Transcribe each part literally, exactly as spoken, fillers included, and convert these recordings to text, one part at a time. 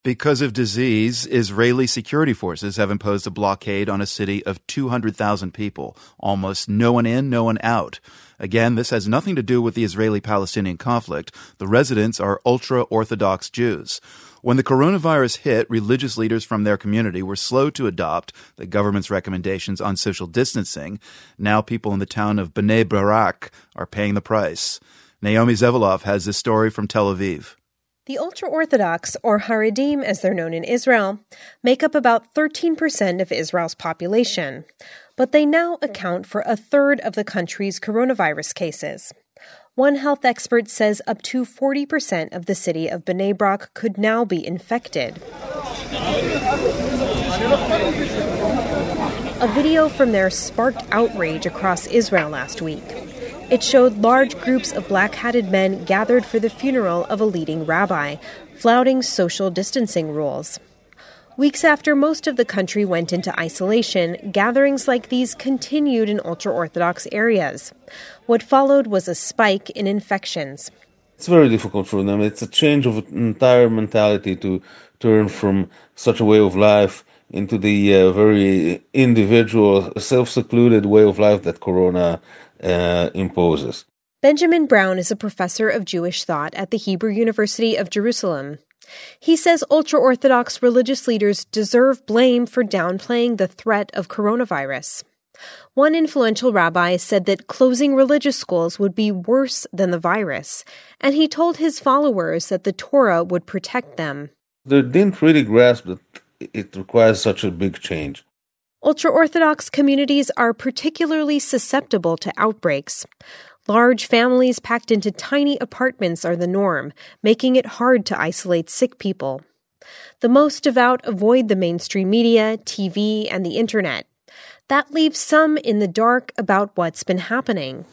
Because of disease, Israeli security forces have imposed a blockade on a city of two hundred thousand people. Almost no one in, no one out. Again, this has nothing to do with the Israeli-Palestinian conflict. The residents are ultra-Orthodox Jews. When the coronavirus hit, religious leaders from their community were slow to adopt the government's recommendations on social distancing. Now people in the town of Bnei Brak are paying the price. Naomi Zevolov has this story from Tel Aviv. The ultra-Orthodox, or Haredim as they're known in Israel, make up about thirteen percent of Israel's population, but they now account for a third of the country's coronavirus cases. One health expert says up to forty percent of the city of Bnei Brak could now be infected. A video from there sparked outrage across Israel last week. It showed large groups of black-hatted men gathered for the funeral of a leading rabbi, flouting social distancing rules. Weeks after most of the country went into isolation, gatherings like these continued in ultra-Orthodox areas. What followed was a spike in infections. It's very difficult for them. It's a change of entire mentality to turn from such a way of life into the uh, very individual, self-secluded way of life that Corona uh, imposes. Benjamin Brown is a professor of Jewish thought at the Hebrew University of Jerusalem. He says ultra-Orthodox religious leaders deserve blame for downplaying the threat of coronavirus. One influential rabbi said that closing religious schools would be worse than the virus, and he told his followers that the Torah would protect them. They didn't really grasp that it requires such a big change. Ultra-Orthodox communities are particularly susceptible to outbreaks. Large families packed into tiny apartments are the norm, making it hard to isolate sick people. The most devout avoid the mainstream media, T V, and the internet. That leaves some in the dark about what's been happening.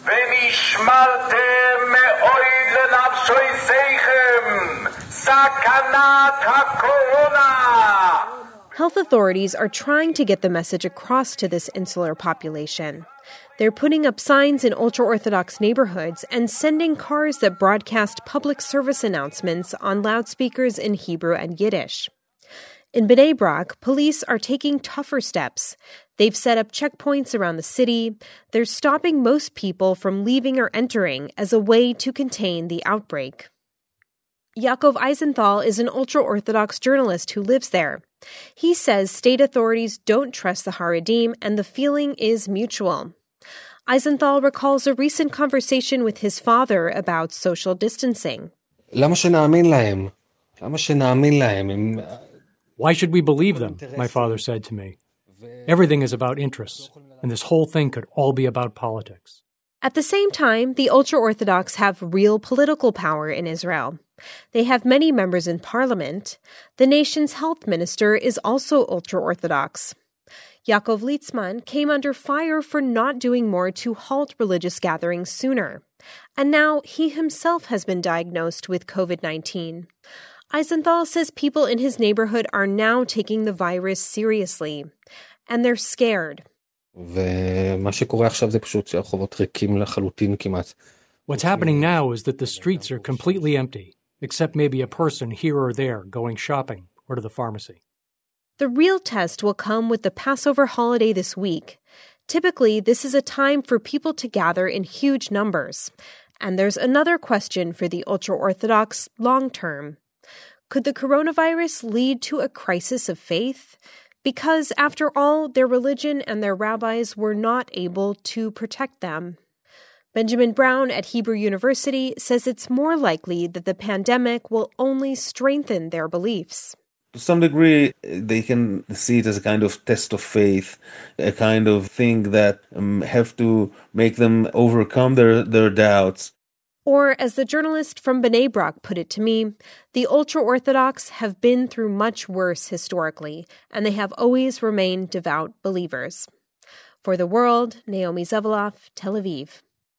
Health authorities are trying to get the message across to this insular population. They're putting up signs in ultra-Orthodox neighborhoods and sending cars that broadcast public service announcements on loudspeakers in Hebrew and Yiddish. In Bnei Brak, police are taking tougher steps. They've set up checkpoints around the city. They're stopping most people from leaving or entering as a way to contain the outbreak. Yaakov Eisenthal is an ultra-Orthodox journalist who lives there. He says state authorities don't trust the Haredim and the feeling is mutual. Eisenthal recalls a recent conversation with his father about social distancing. Why should we believe them? My father said to me. Everything is about interests, and this whole thing could all be about politics. At the same time, the ultra-Orthodox have real political power in Israel. They have many members in parliament. The nation's health minister is also ultra-Orthodox. Yaakov Litzman came under fire for not doing more to halt religious gatherings sooner. And now he himself has been diagnosed with covid nineteen. Eisenthal says people in his neighborhood are now taking the virus seriously. And they're scared. What's happening now is that the streets are completely empty, except maybe a person here or there going shopping or to the pharmacy. The real test will come with the Passover holiday this week. Typically, this is a time for people to gather in huge numbers. And there's another question for the ultra-Orthodox long term. Could the coronavirus lead to a crisis of faith? Because, after all, their religion and their rabbis were not able to protect them. Benjamin Brown at Hebrew University says it's more likely that the pandemic will only strengthen their beliefs. To some degree, they can see it as a kind of test of faith, a kind of thing that um, have to make them overcome their, their doubts. Or, as the journalist from Bnei Brak put it to me, the ultra-Orthodox have been through much worse historically, and they have always remained devout believers. For The World, Naomi Zevolov, Tel Aviv.